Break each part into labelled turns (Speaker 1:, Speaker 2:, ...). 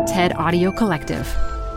Speaker 1: TED Audio Collective.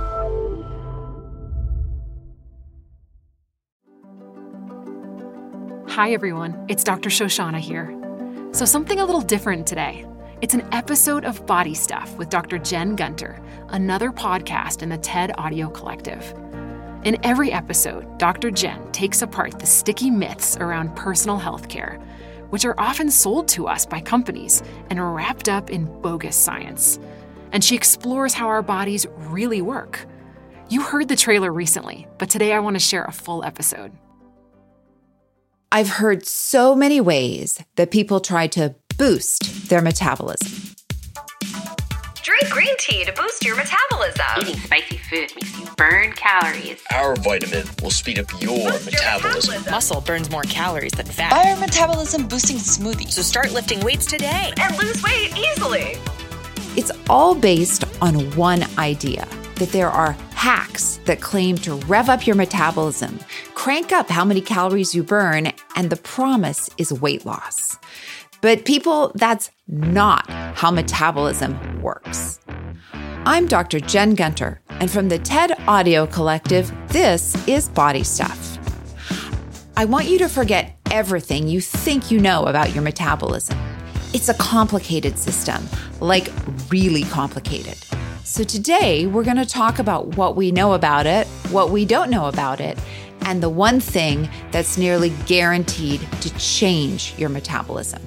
Speaker 1: Hi, everyone. It's Dr. Shoshana here. So something a little different today. It's an episode of Body Stuff with Dr. Jen Gunter, another podcast in the TED Audio Collective. In every episode, Dr. Jen takes apart the sticky myths around personal health care, which are often sold to us by companies and wrapped up in bogus science. And she explores how our bodies really work. You heard the trailer recently, but today I want to share a full episode.
Speaker 2: I've heard so many ways that people try to boost their metabolism.
Speaker 3: Drink green tea to boost your metabolism.
Speaker 4: Eating spicy food makes you burn calories.
Speaker 5: Our vitamin will speed up your metabolism.
Speaker 6: Muscle burns more calories than fat.
Speaker 7: Buy our metabolism-boosting smoothie.
Speaker 6: So start lifting weights today.
Speaker 3: And lose weight easily.
Speaker 2: It's all based on one idea, that there are hacks that claim to rev up your metabolism, crank up how many calories you burn, and the promise is weight loss. But people, that's not how metabolism works. I'm Dr. Jen Gunter, and from the TED Audio Collective, this is Body Stuff. I want you to forget everything you think you know about your metabolism. It's a complicated system, like really complicated. So today, we're going to talk about what we know about it, what we don't know about it, and the one thing that's nearly guaranteed to change your metabolism.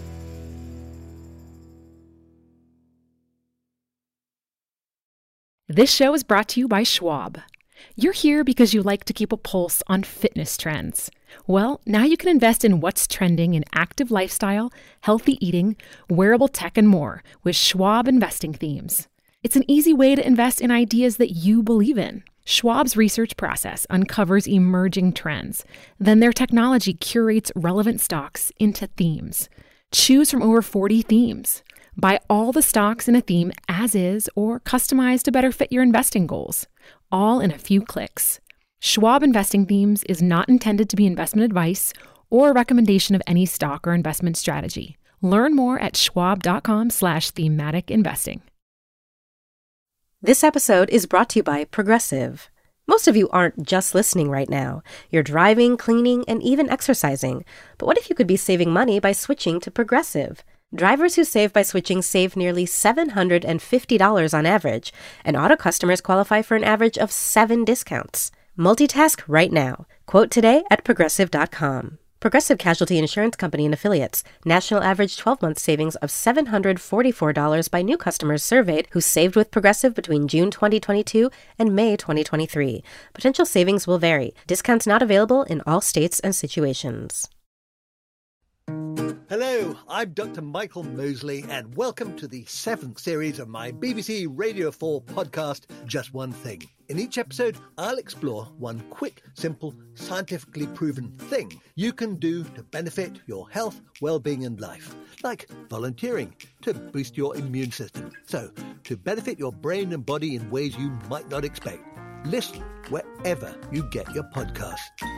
Speaker 1: This show is brought to you by Schwab. You're here because you like to keep a pulse on fitness trends. Well, now you can invest in what's trending in active lifestyle, healthy eating, wearable tech, and more with Schwab investing themes. It's an easy way to invest in ideas that you believe in. Schwab's research process uncovers emerging trends. Then their technology curates relevant stocks into themes. Choose from over 40 themes. Buy all the stocks in a theme as is or customize to better fit your investing goals, all in a few clicks. Schwab Investing Themes is not intended to be investment advice or a recommendation of any stock or investment strategy. Learn more at schwab.com/thematic investing.
Speaker 8: This episode is brought to you by Progressive. Most of you aren't just listening right now. You're driving, cleaning, and even exercising. But what if you could be saving money by switching to Progressive? Drivers who save by switching save nearly $750 on average, and auto customers qualify for an average of 7 discounts. Multitask right now. Quote today at Progressive.com. Progressive Casualty Insurance Company and Affiliates. National average 12-month savings of $744 by new customers surveyed who saved with Progressive between June 2022 and May 2023. Potential savings will vary. Discounts not available in all states and situations.
Speaker 9: Hello, I'm Dr. Michael Mosley, and welcome to the 7th series of my BBC Radio 4 podcast, Just One Thing. In each episode, I'll explore one quick, simple, scientifically proven thing you can do to benefit your health, well-being and life. Like volunteering to boost your immune system. So, to benefit your brain and body in ways you might not expect. Listen wherever you get your podcasts.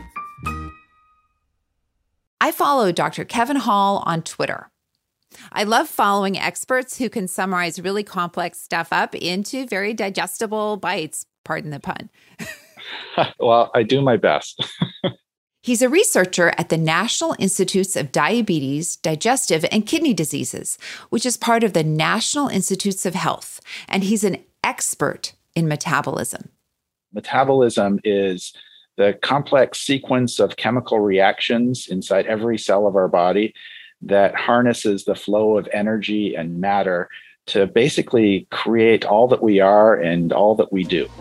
Speaker 2: I follow Dr. Kevin Hall on Twitter. I love following experts who can summarize really complex stuff up into very digestible bites, pardon the pun.
Speaker 10: Well, I do my best.
Speaker 2: He's a researcher at the National Institutes of Diabetes, Digestive, and Kidney Diseases, which is part of the National Institutes of Health, and he's an expert in metabolism.
Speaker 10: Metabolism is the complex sequence of chemical reactions inside every cell of our body that harnesses the flow of energy and matter to basically create all that we are and all that we do.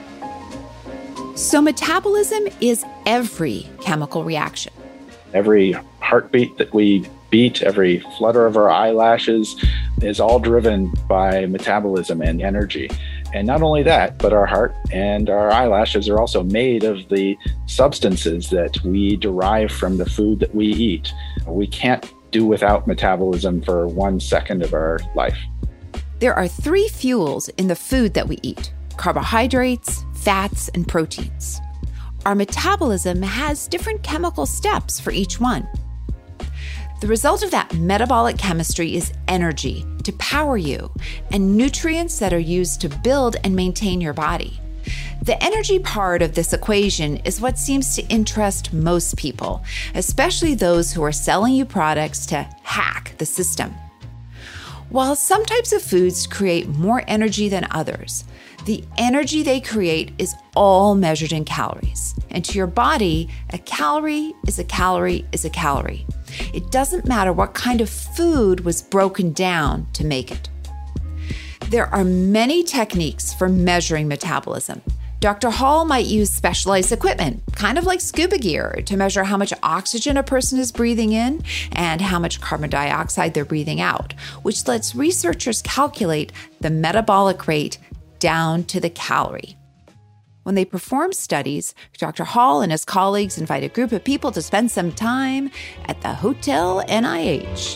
Speaker 2: So metabolism is every chemical reaction.
Speaker 10: Every heartbeat that we beat, every flutter of our eyelashes is all driven by metabolism and energy. And not only that, but our heart and our eyelashes are also made of the substances that we derive from the food that we eat. We can't do without metabolism for 1 second of our life.
Speaker 2: There are 3 fuels in the food that we eat: carbohydrates, fats, and proteins. Our metabolism has different chemical steps for each one. The result of that metabolic chemistry is energy to power you and nutrients that are used to build and maintain your body. The energy part of this equation is what seems to interest most people, especially those who are selling you products to hack the system. While some types of foods create more energy than others, the energy they create is all measured in calories. And to your body, a calorie is a calorie is a calorie. It doesn't matter what kind of food was broken down to make it. There are many techniques for measuring metabolism. Dr. Hall might use specialized equipment, kind of like scuba gear, to measure how much oxygen a person is breathing in and how much carbon dioxide they're breathing out, which lets researchers calculate the metabolic rate down to the calorie. When they perform studies, Dr. Hall and his colleagues invite a group of people to spend some time at the Hotel NIH.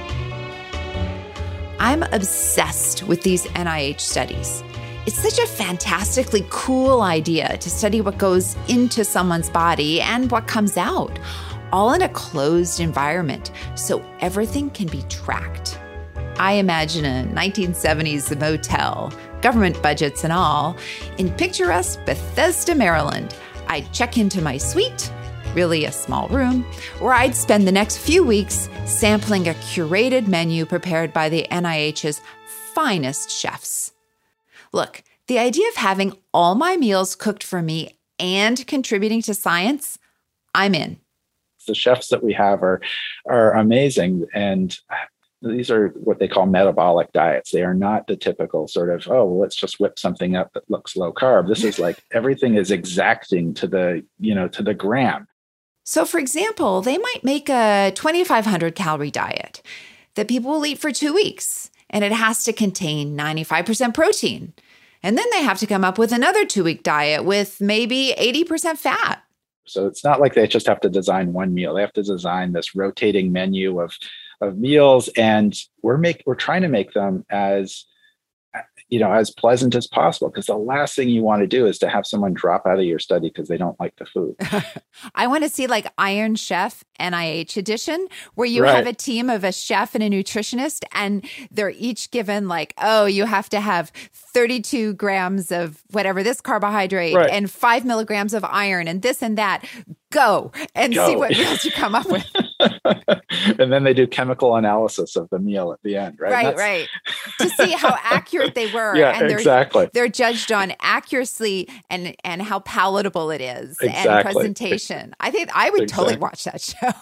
Speaker 2: I'm obsessed with these NIH studies. It's such a fantastically cool idea to study what goes into someone's body and what comes out, all in a closed environment, so everything can be tracked. I imagine a 1970s motel, government budgets and all, in picturesque Bethesda, Maryland. I'd check into my suite, really a small room, where I'd spend the next few weeks sampling a curated menu prepared by the NIH's finest chefs. Look, the idea of having all my meals cooked for me and contributing to science, I'm in.
Speaker 10: The chefs that we have are amazing, and these are what they call metabolic diets. They are not the typical sort of, oh, well, let's just whip something up that looks low carb. This is like everything is exacting to the gram.
Speaker 2: So, for example, they might make a 2,500 calorie diet that people will eat for 2 weeks, and it has to contain 95% protein. And then they have to come up with another 2-week diet with maybe 80% fat.
Speaker 10: So it's not like they just have to design one meal. They have to design this rotating menu of meals, and we're trying to make them as pleasant as possible, because the last thing you want to do is to have someone drop out of your study because they don't like the food.
Speaker 2: I want to see like Iron Chef NIH edition, where you have a team of a chef and a nutritionist, and they're each given like, oh, you have to have 32 grams of whatever, this carbohydrate and 5 milligrams of iron and this and that. Go and see what meals you come up with.
Speaker 10: And then they do chemical analysis of the meal at the end, right?
Speaker 2: Right. To see how accurate they were.
Speaker 10: Yeah,
Speaker 2: and
Speaker 10: exactly.
Speaker 2: They're judged on accuracy and how palatable it is and presentation. I think I would totally watch that show.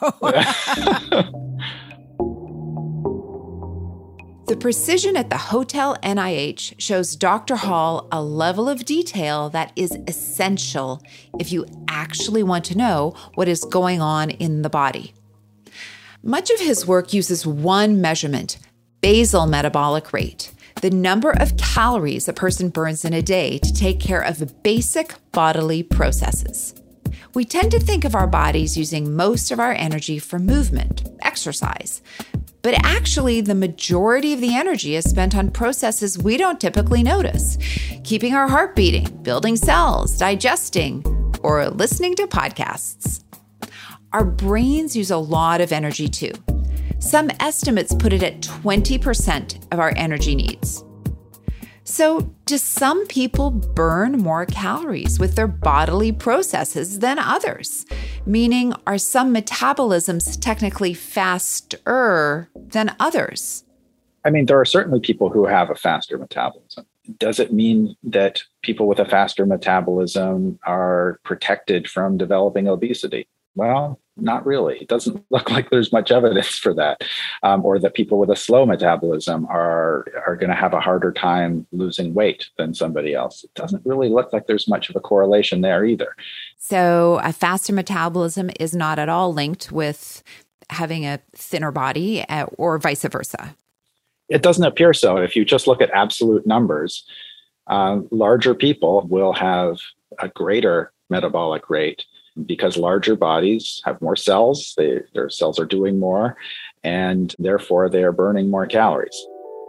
Speaker 2: The precision at the Hotel NIH shows Dr. Hall a level of detail that is essential if you actually want to know what is going on in the body. Much of his work uses one measurement, basal metabolic rate, the number of calories a person burns in a day to take care of basic bodily processes. We tend to think of our bodies using most of our energy for movement, exercise. But actually, the majority of the energy is spent on processes we don't typically notice, keeping our heart beating, building cells, digesting, or listening to podcasts. Our brains use a lot of energy too. Some estimates put it at 20% of our energy needs. So, do some people burn more calories with their bodily processes than others? Meaning, are some metabolisms technically faster than others?
Speaker 10: I mean, there are certainly people who have a faster metabolism. Does it mean that people with a faster metabolism are protected from developing obesity? Well, not really. It doesn't look like there's much evidence for that, or that people with a slow metabolism are going to have a harder time losing weight than somebody else. It doesn't really look like there's much of a correlation there either.
Speaker 2: So a faster metabolism is not at all linked with having a thinner body or vice versa.
Speaker 10: It doesn't appear so. If you just look at absolute numbers, larger people will have a greater metabolic rate, because larger bodies have more cells, their cells are doing more, and therefore they are burning more calories.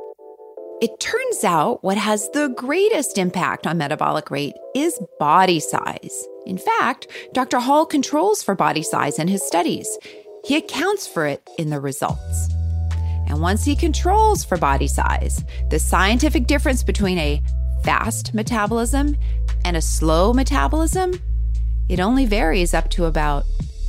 Speaker 2: It turns out what has the greatest impact on metabolic rate is body size. In fact, Dr. Hall controls for body size in his studies. he accounts for it in the results. And once he controls for body size, the scientific difference between a fast metabolism and a slow metabolism, it only varies up to about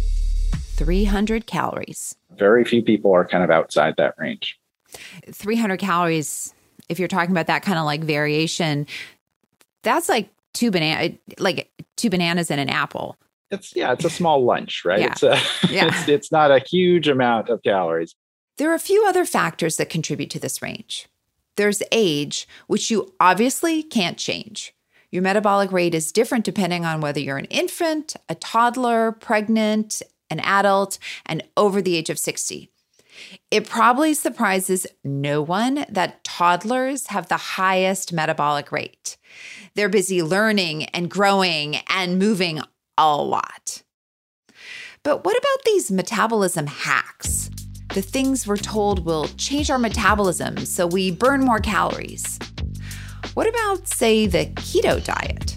Speaker 2: 300 calories.
Speaker 10: Very few people are kind of outside that range.
Speaker 2: 300 calories, if you're talking about that kind of like variation, that's like two bananas and an apple.
Speaker 10: It's a small lunch, right?
Speaker 2: Yeah.
Speaker 10: It's not a huge amount of calories.
Speaker 2: There are a few other factors that contribute to this range. There's age, which you obviously can't change. Your metabolic rate is different depending on whether you're an infant, a toddler, pregnant, an adult, and over the age of 60. It probably surprises no one that toddlers have the highest metabolic rate. They're busy learning and growing and moving a lot. But what about these metabolism hacks? The things we're told will change our metabolism so we burn more calories. What about, say, the keto diet?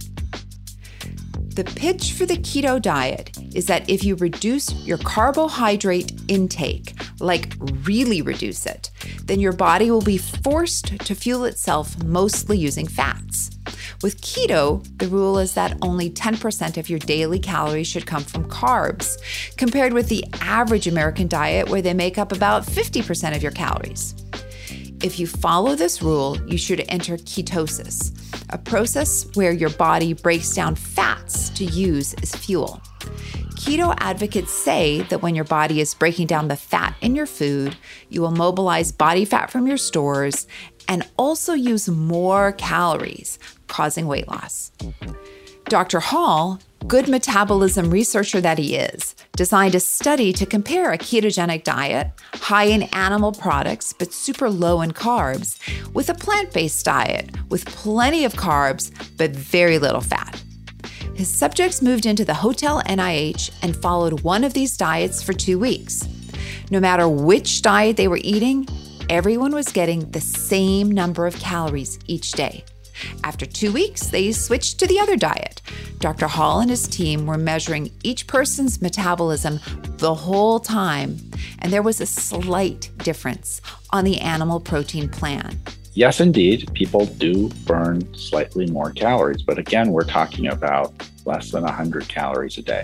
Speaker 2: The pitch for the keto diet is that if you reduce your carbohydrate intake, like really reduce it, then your body will be forced to fuel itself mostly using fats. With keto, the rule is that only 10% of your daily calories should come from carbs, compared with the average American diet where they make up about 50% of your calories. If you follow this rule, you should enter ketosis, a process where your body breaks down fats to use as fuel. Keto advocates say that when your body is breaking down the fat in your food, you will mobilize body fat from your stores and also use more calories, causing weight loss. Dr. Hall, good metabolism researcher that he is, designed a study to compare a ketogenic diet, high in animal products but super low in carbs, with a plant-based diet with plenty of carbs but very little fat. His subjects moved into the Hotel NIH and followed one of these diets for 2 weeks. No matter which diet they were eating, everyone was getting the same number of calories each day. After 2 weeks, they switched to the other diet. Dr. Hall and his team were measuring each person's metabolism the whole time, and there was a slight difference on the animal protein plan.
Speaker 10: Yes, indeed, people do burn slightly more calories, but again, we're talking about less than 100 calories a day.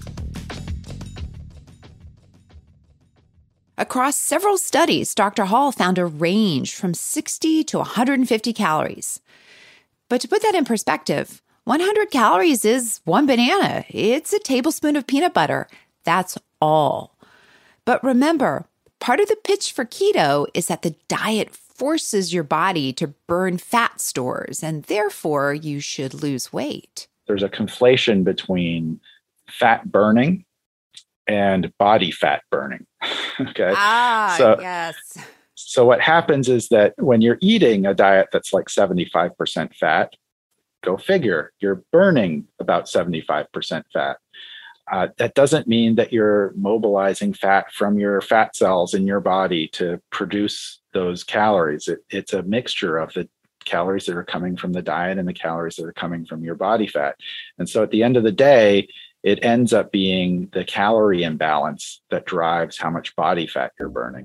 Speaker 2: Across several studies, Dr. Hall found a range from 60 to 150 calories. But to put that in perspective, 100 calories is one banana. It's a tablespoon of peanut butter. That's all. But remember, part of the pitch for keto is that the diet forces your body to burn fat stores, and therefore you should lose weight.
Speaker 10: There's a conflation between fat burning and body fat burning. Okay.
Speaker 2: Yes.
Speaker 10: So what happens is that when you're eating a diet that's like 75% fat, go figure, you're burning about 75% fat. That doesn't mean that you're mobilizing fat from your fat cells in your body to produce those calories. It's a mixture of the calories that are coming from the diet and the calories that are coming from your body fat. And so at the end of the day, it ends up being the calorie imbalance that drives how much body fat you're burning.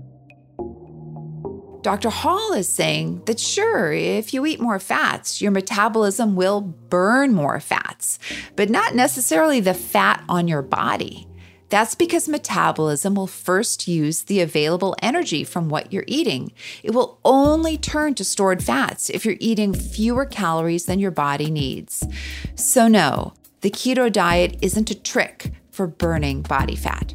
Speaker 2: Dr. Hall is saying that sure, if you eat more fats, your metabolism will burn more fats, but not necessarily the fat on your body. That's because metabolism will first use the available energy from what you're eating. It will only turn to stored fats if you're eating fewer calories than your body needs. So no, the keto diet isn't a trick for burning body fat.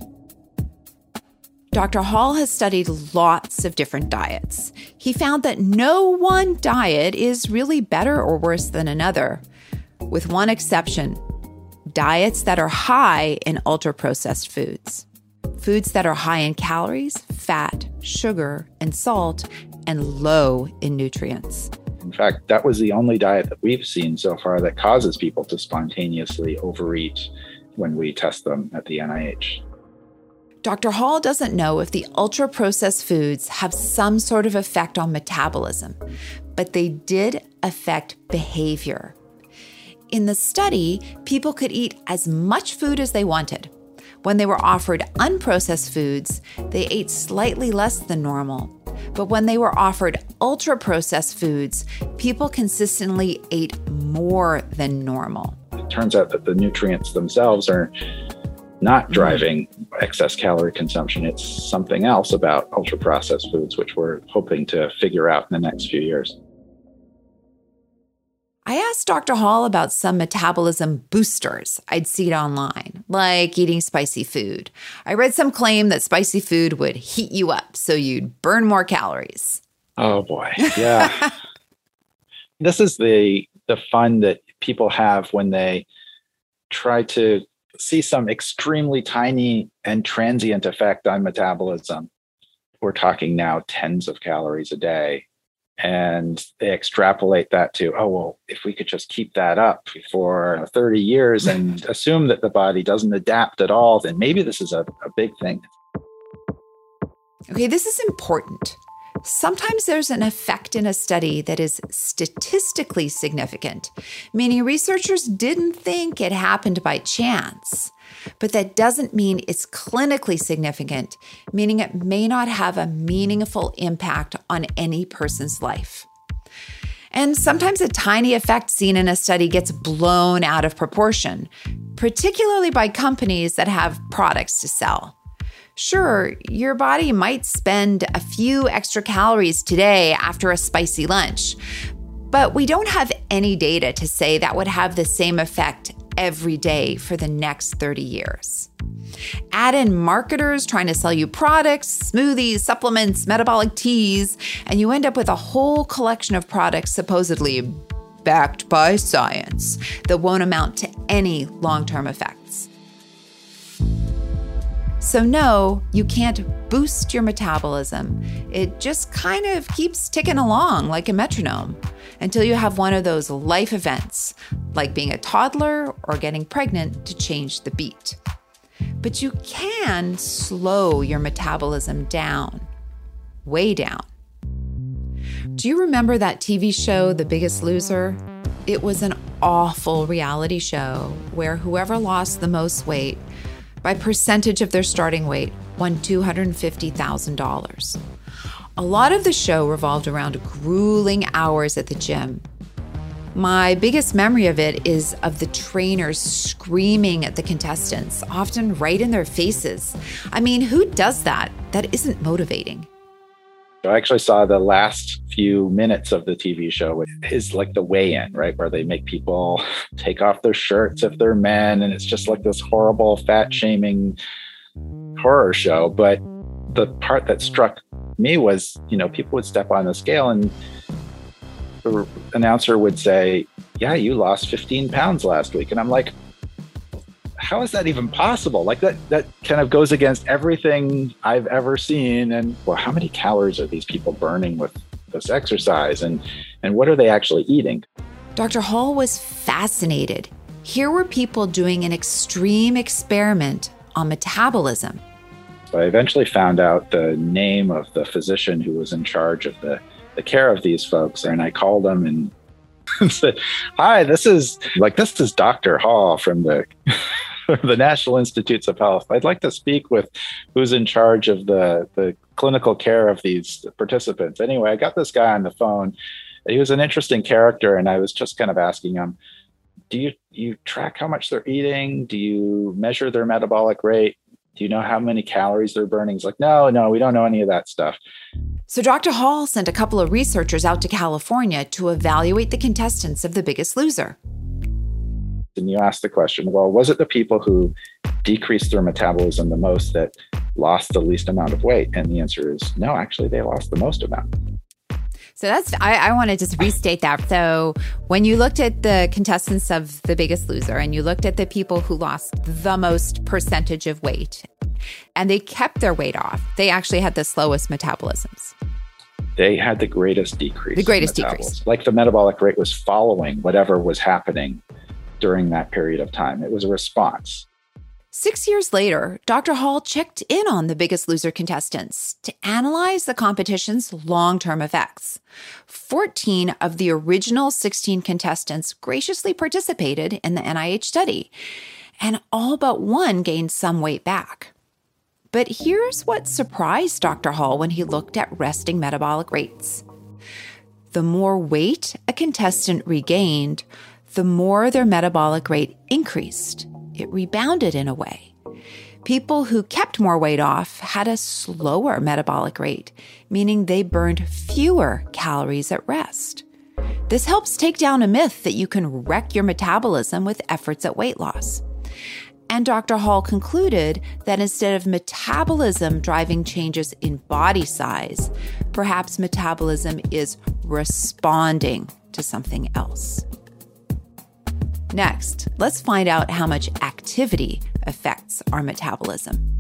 Speaker 2: Dr. Hall has studied lots of different diets. He found that no one diet is really better or worse than another, with one exception: diets that are high in ultra-processed foods. Foods that are high in calories, fat, sugar, and salt, and low in nutrients.
Speaker 10: In fact, that was the only diet that we've seen so far that causes people to spontaneously overeat when we test them at the NIH.
Speaker 2: Dr. Hall doesn't know if the ultra-processed foods have some sort of effect on metabolism, but they did affect behavior. In the study, people could eat as much food as they wanted. When they were offered unprocessed foods, they ate slightly less than normal. But when they were offered ultra-processed foods, people consistently ate more than normal.
Speaker 10: It turns out that the nutrients themselves are not driving excess calorie consumption. It's something else about ultra-processed foods, which we're hoping to figure out in the next few years.
Speaker 2: I asked Dr. Hall about some metabolism boosters I'd seen online, like eating spicy food. I read some claim that spicy food would heat you up so you'd burn more calories.
Speaker 10: Oh boy, yeah. This is the fun that people have when they try to see some extremely tiny and transient effect on metabolism. We're talking now tens of calories a day. And they extrapolate that to, oh, well, if we could just keep that up for 30 years and assume that the body doesn't adapt at all, then maybe this is a big thing.
Speaker 2: Okay, this is important. Sometimes there's an effect in a study that is statistically significant, meaning researchers didn't think it happened by chance. But that doesn't mean it's clinically significant, meaning it may not have a meaningful impact on any person's life. And sometimes a tiny effect seen in a study gets blown out of proportion, particularly by companies that have products to sell. Sure, your body might spend a few extra calories today after a spicy lunch, but we don't have any data to say that would have the same effect every day for the next 30 years. Add in marketers trying to sell you products, smoothies, supplements, metabolic teas, and you end up with a whole collection of products supposedly backed by science that won't amount to any long-term effects. So no, you can't boost your metabolism. It just kind of keeps ticking along like a metronome until you have one of those life events, like being a toddler or getting pregnant, to change the beat. But you can slow your metabolism down, way down. Do you remember that TV show, The Biggest Loser? It was an awful reality show where whoever lost the most weight by percentage of their starting weight won $250,000. A lot of the show revolved around grueling hours at the gym. My biggest memory of it is of the trainers screaming at the contestants, often right in their faces. I mean, who does that? That isn't motivating.
Speaker 10: I actually saw the last few minutes of the TV show, which is like the weigh-in, right? Where they make people take off their shirts if they're men. And it's just like this horrible fat shaming horror show. But the part that struck me was, people would step on the scale and the announcer would say, yeah, you lost 15 pounds last week. And I'm like, how is that even possible? Like that kind of goes against everything I've ever seen. And well, how many calories are these people burning with this exercise? And what are they actually eating?
Speaker 2: Dr. Hall was fascinated. Here were people doing an extreme experiment on metabolism.
Speaker 10: So I eventually found out the name of the physician who was in charge of the care of these folks. And I called him and said, hi, this is Dr. Hall from the National Institutes of Health. I'd like to speak with who's in charge of the clinical care of these participants. Anyway, I got this guy on the phone. He was an interesting character, and I was just kind of asking him, do you track how much they're eating? Do you measure their metabolic rate? Do you know how many calories they're burning? He's like, no, we don't know any of that stuff.
Speaker 2: So Dr. Hall sent a couple of researchers out to California to evaluate the contestants of The Biggest Loser.
Speaker 10: And you ask the question, well, was it the people who decreased their metabolism the most that lost the least amount of weight? And the answer is no, actually, they lost the most amount.
Speaker 2: So I want to just restate that. So when you looked at the contestants of The Biggest Loser and you looked at the people who lost the most percentage of weight and they kept their weight off, they actually had the slowest metabolisms.
Speaker 10: They had the greatest decrease.
Speaker 2: The greatest decrease.
Speaker 10: Like the metabolic rate was following whatever was happening during that period of time. It was a response.
Speaker 2: 6 years later, Dr. Hall checked in on The Biggest Loser contestants to analyze the competition's long-term effects. 14 of the original 16 contestants graciously participated in the NIH study. and all but one gained some weight back. But here's what surprised Dr. Hall when he looked at resting metabolic rates. The more weight a contestant regained, the more their metabolic rate increased. It rebounded in a way. People who kept more weight off had a slower metabolic rate, meaning they burned fewer calories at rest. This helps take down a myth that you can wreck your metabolism with efforts at weight loss. And Dr. Hall concluded that instead of metabolism driving changes in body size, perhaps metabolism is responding to something else. Next, let's find out how much activity affects our metabolism.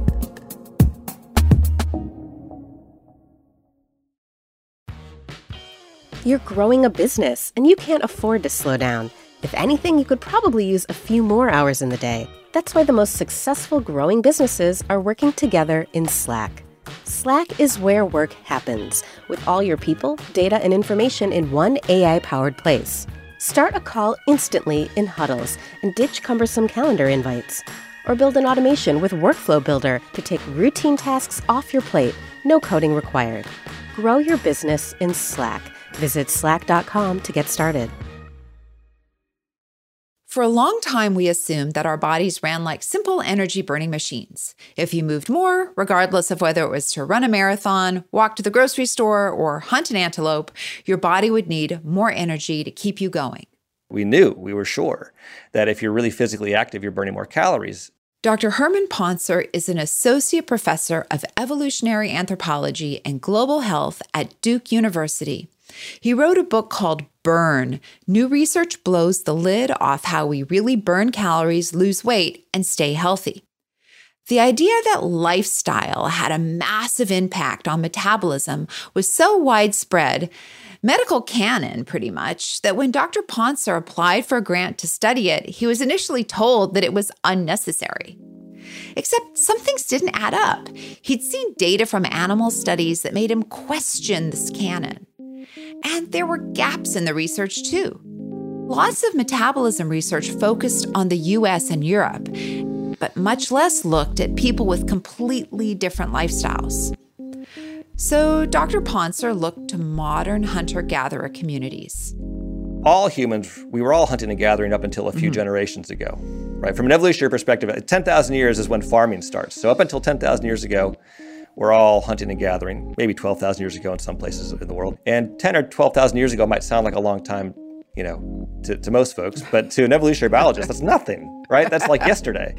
Speaker 8: You're growing a business, and you can't afford to slow down. If anything, you could probably use a few more hours in the day. That's why the most successful growing businesses are working together in Slack. Slack is where work happens, with all your people, data, and information in one AI-powered place. Start a call instantly in huddles and ditch cumbersome calendar invites. Or build an automation with Workflow Builder to take routine tasks off your plate, no coding required. Grow your business in Slack. Visit slack.com to get started.
Speaker 2: For a long time, we assumed that our bodies ran like simple energy-burning machines. If you moved more, regardless of whether it was to run a marathon, walk to the grocery store, or hunt an antelope, your body would need more energy to keep you going.
Speaker 11: We were sure that if you're really physically active, you're burning more calories.
Speaker 2: Dr. Herman Pontzer is an associate professor of evolutionary anthropology and global health at Duke University. He wrote a book called Burn. New research blows the lid off how we really burn calories, lose weight, and stay healthy. The idea that lifestyle had a massive impact on metabolism was so widespread, medical canon pretty much, that when Dr. Pontzer applied for a grant to study it, he was initially told that it was unnecessary. Except some things didn't add up. He'd seen data from animal studies that made him question this canon. And there were gaps in the research, too. Lots of metabolism research focused on the US and Europe, but much less looked at people with completely different lifestyles. So Dr. Pontzer looked to modern hunter-gatherer communities.
Speaker 11: All humans, we were all hunting and gathering up until a few generations ago, right? From an evolutionary perspective, 10,000 years is when farming starts. So up until 10,000 years ago, we're all hunting and gathering, maybe 12,000 years ago in some places in the world. And 10 or 12,000 years ago might sound like a long time, to most folks, but to an evolutionary biologist, that's nothing, right? That's like yesterday.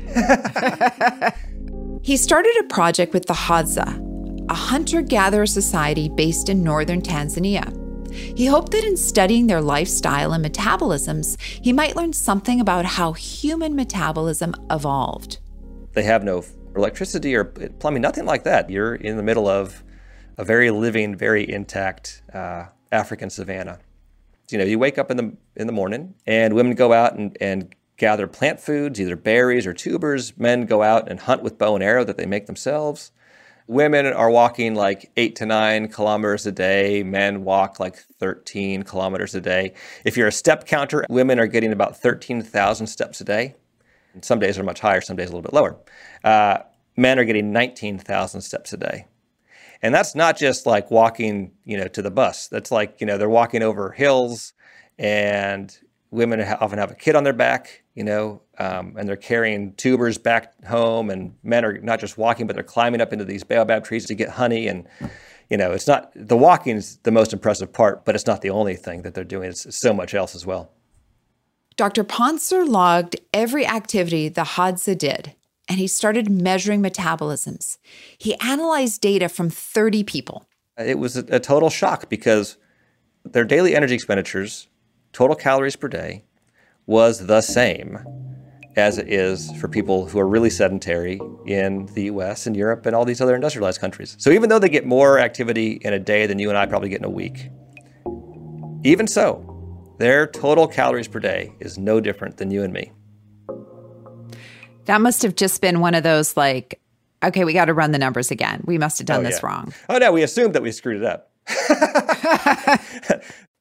Speaker 2: He started a project with the Hadza, a hunter-gatherer society based in northern Tanzania. He hoped that in studying their lifestyle and metabolisms, he might learn something about how human metabolism evolved.
Speaker 11: They have no electricity or plumbing, nothing like that. You're in the middle of a very living, very intact African savanna. You wake up in the morning, and women go out and gather plant foods, either berries or tubers. Men go out and hunt with bow and arrow that they make themselves. Women are walking like 8 to 9 kilometers a day. Men walk like 13 kilometers a day. If you're a step counter, women are getting about 13,000 steps a day. Some days are much higher, some days a little bit lower. Men are getting 19,000 steps a day. And that's not just like walking, to the bus. That's like, they're walking over hills, and women often have a kid on their back, and they're carrying tubers back home, and men are not just walking, but they're climbing up into these baobab trees to get honey. And, it's not, the walking is the most impressive part, but it's not the only thing that they're doing. It's so much else as well.
Speaker 2: Dr. Pontzer logged every activity the Hadza did, and he started measuring metabolisms. He analyzed data from 30 people.
Speaker 11: It was a total shock because their daily energy expenditures, total calories per day, was the same as it is for people who are really sedentary in the US and Europe and all these other industrialized countries. So even though they get more activity in a day than you and I probably get in a week, even so, their total calories per day is no different than you and me.
Speaker 2: That must have just been one of those like, okay, we got to run the numbers again. We must have done this wrong.
Speaker 11: Oh, no, we assumed that we screwed it up.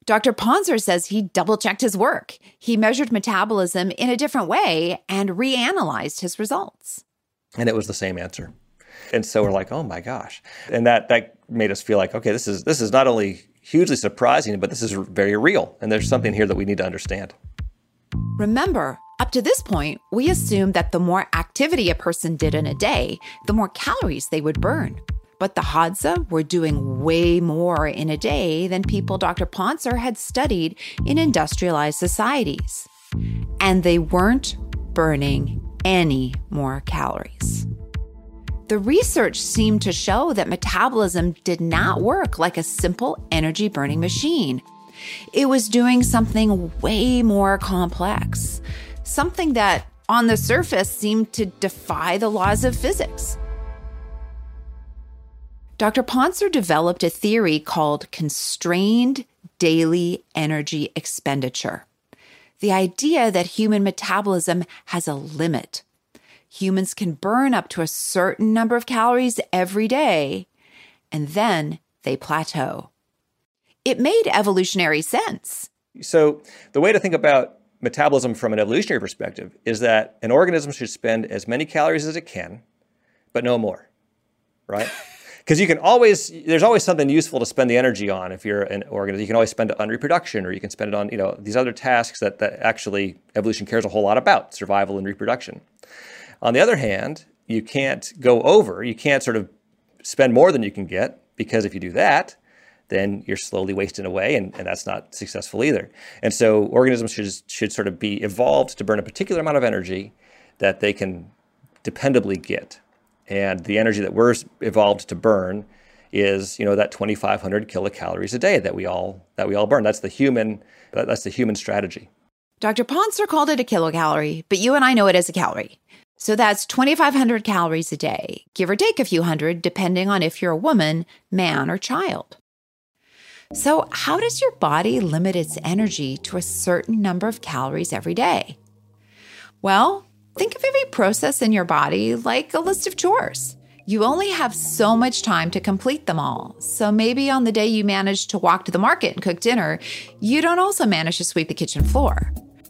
Speaker 2: Dr. Ponser says he double-checked his work. He measured metabolism in a different way and reanalyzed his results.
Speaker 11: And it was the same answer. And so we're like, oh my gosh. And that made us feel like, okay, this is not only hugely surprising, but this is very real. And there's something here that we need to understand.
Speaker 2: Remember, up to this point, we assumed that the more activity a person did in a day, the more calories they would burn. But the Hadza were doing way more in a day than people Dr. Ponser had studied in industrialized societies. And they weren't burning any more calories. The research seemed to show that metabolism did not work like a simple energy-burning machine. It was doing something way more complex, something that, on the surface, seemed to defy the laws of physics. Dr. Ponser developed a theory called constrained daily energy expenditure. The idea that human metabolism has a limit. Humans can burn up to a certain number of calories every day, and then they plateau. It made evolutionary sense.
Speaker 11: So the way to think about metabolism from an evolutionary perspective is that an organism should spend as many calories as it can, but no more, right? Because there's always something useful to spend the energy on if you're an organism. You can always spend it on reproduction, or you can spend it on, these other tasks that actually evolution cares a whole lot about, survival and reproduction. On the other hand, you can't go over, you can't sort of spend more than you can get, because if you do that, then you're slowly wasting away, and that's not successful either. And so organisms should sort of be evolved to burn a particular amount of energy that they can dependably get. And the energy that we're evolved to burn is, that 2,500 kilocalories a day that we all burn. That's the human strategy.
Speaker 2: Dr. Ponser called it a kilocalorie, but you and I know it as a calorie. So that's 2,500 calories a day, give or take a few hundred, depending on if you're a woman, man, or child. So how does your body limit its energy to a certain number of calories every day? Well, think of every process in your body like a list of chores. You only have so much time to complete them all. So maybe on the day you manage to walk to the market and cook dinner, you don't also manage to sweep the kitchen floor.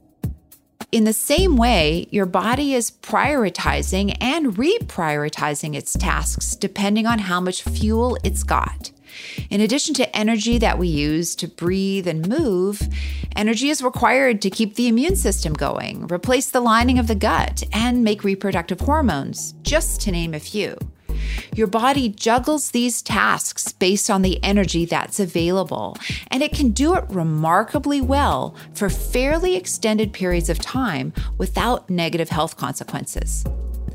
Speaker 2: In the same way, your body is prioritizing and reprioritizing its tasks depending on how much fuel it's got. In addition to energy that we use to breathe and move, energy is required to keep the immune system going, replace the lining of the gut, and make reproductive hormones, just to name a few. Your body juggles these tasks based on the energy that's available, and it can do it remarkably well for fairly extended periods of time without negative health consequences.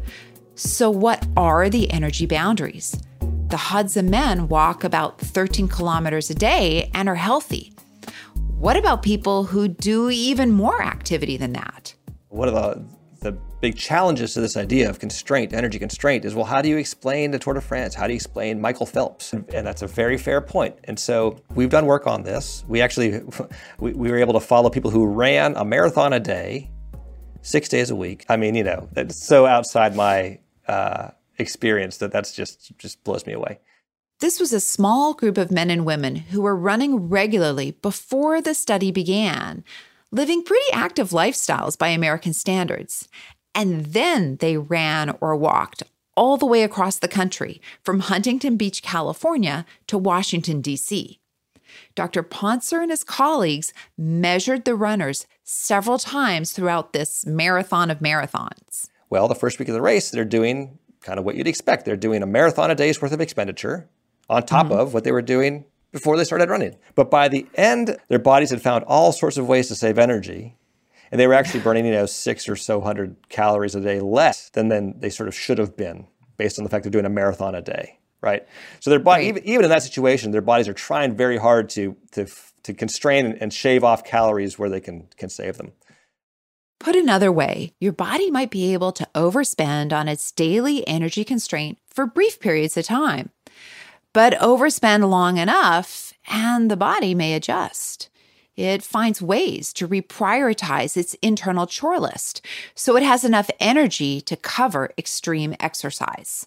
Speaker 2: So what are the energy boundaries? The Hadza men walk about 13 kilometers a day and are healthy. What about people who do even more activity than that?
Speaker 11: One of the big challenges to this idea of constraint, energy constraint, is, well, how do you explain the Tour de France? How do you explain Michael Phelps? And that's a very fair point. And so we've done work on this. We actually, we were able to follow people who ran a marathon a day, 6 days a week. I mean, that's so outside my experience that's just blows me away.
Speaker 2: This was a small group of men and women who were running regularly before the study began, living pretty active lifestyles by American standards. And then they ran or walked all the way across the country, from Huntington Beach, California to Washington, D.C. Dr. Ponser and his colleagues measured the runners several times throughout this marathon of marathons.
Speaker 11: Well, the first week of the race, they're doing kind of what you'd expect. They're doing a marathon a day's worth of expenditure on top of what they were doing before they started running. But by the end, their bodies had found all sorts of ways to save energy. And they were actually burning, 600 or so calories a day less than they sort of should have been, based on the fact they're doing a marathon a day, right? So their body, even in that situation, their bodies are trying very hard to constrain and shave off calories where they can save them.
Speaker 2: Put another way, your body might be able to overspend on its daily energy constraint for brief periods of time, but overspend long enough and the body may adjust. It finds ways to reprioritize its internal chore list so it has enough energy to cover extreme exercise.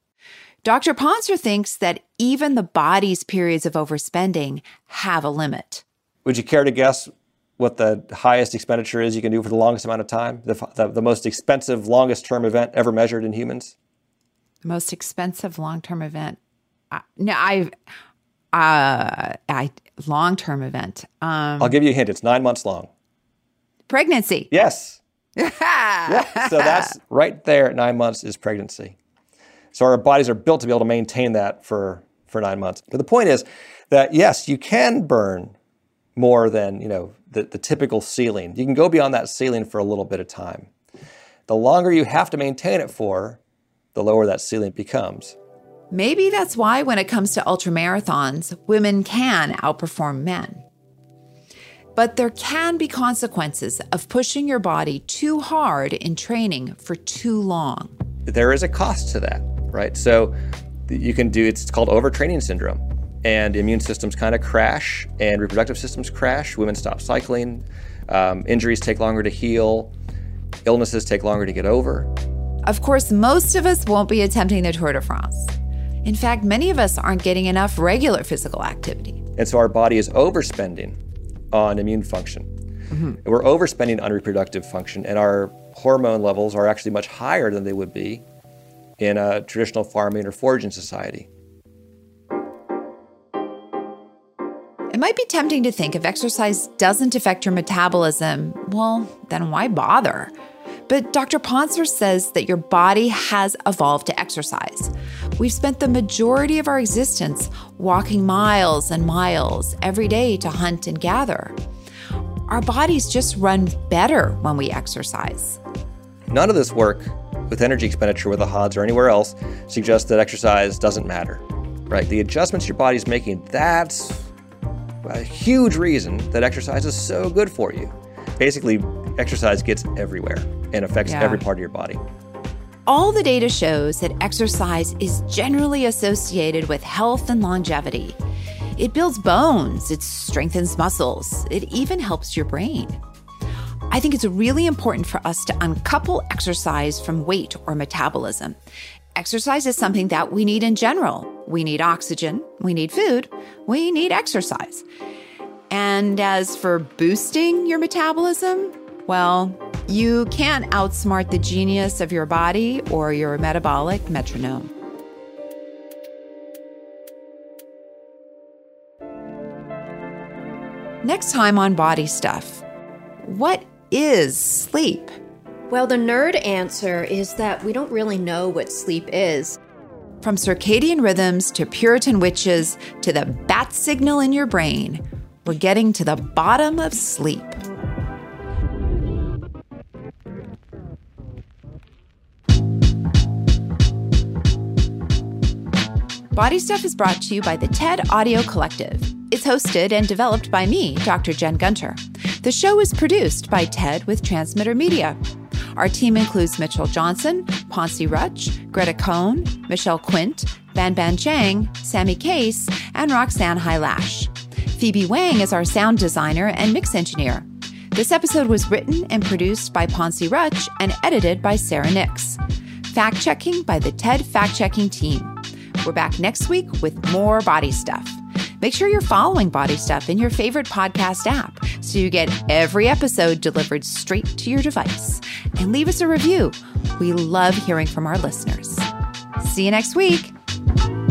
Speaker 2: Dr. Ponser thinks that even the body's periods of overspending have a limit.
Speaker 11: Would you care to guess what the highest expenditure is you can do for the longest amount of time? The most expensive, longest term event ever measured in humans?
Speaker 2: The most expensive long-term event. Long-term event.
Speaker 11: I'll give you a hint. It's 9 months long.
Speaker 2: Pregnancy.
Speaker 11: Yes. Yeah. So that's right there at 9 months is pregnancy. So our bodies are built to be able to maintain that for 9 months. But the point is that, yes, you can burn more than, the typical ceiling. You can go beyond that ceiling for a little bit of time. The longer you have to maintain it for, the lower that ceiling becomes.
Speaker 2: Maybe that's why when it comes to ultramarathons, women can outperform men. But there can be consequences of pushing your body too hard in training for too long.
Speaker 11: There is a cost to that, right? So you can do, it's called overtraining syndrome. And immune systems kind of crash and reproductive systems crash. Women stop cycling. Injuries take longer to heal. Illnesses take longer to get over.
Speaker 2: Of course, most of us won't be attempting the Tour de France. In fact, many of us aren't getting enough regular physical activity.
Speaker 11: And so our body is overspending on immune function. Mm-hmm. We're overspending on reproductive function, and our hormone levels are actually much higher than they would be in a traditional farming or foraging society.
Speaker 2: It might be tempting to think if exercise doesn't affect your metabolism, well, then why bother? But Dr. Ponser says that your body has evolved to exercise. We've spent the majority of our existence walking miles and miles every day to hunt and gather. Our bodies just run better when we exercise.
Speaker 11: None of this work with energy expenditure with the HODs or anywhere else suggests that exercise doesn't matter, right? The adjustments your body's making, that's a huge reason that exercise is so good for you. Basically, exercise gets everywhere and affects every part of your body.
Speaker 2: All the data shows that exercise is generally associated with health and longevity. It builds bones, it strengthens muscles, it even helps your brain. I think it's really important for us to uncouple exercise from weight or metabolism. Exercise is something that we need in general. We need oxygen, we need food, we need exercise. And as for boosting your metabolism, well, you can't outsmart the genius of your body or your metabolic metronome. Next time on Body Stuff, what is sleep?
Speaker 12: Well, the nerd answer is that we don't really know what sleep is.
Speaker 2: From circadian rhythms to Puritan witches to the bat signal in your brain, we're getting to the bottom of sleep. Body Stuff is brought to you by the TED Audio Collective. It's hosted and developed by me, Dr. Jen Gunter. The show is produced by TED with Transmitter Media. Our team includes Mitchell Johnson, Ponce Rutch, Greta Cohn, Michelle Quint, Ban Ban Chang, Sammy Case, and Roxanne Hylash. Phoebe Wang is our sound designer and mix engineer. This episode was written and produced by Ponce Rutch and edited by Sarah Nix. Fact-checking by the TED Fact-Checking team. We're back next week with more Body Stuff. Make sure you're following Body Stuff in your favorite podcast app so you get every episode delivered straight to your device. And leave us a review. We love hearing from our listeners. See you next week.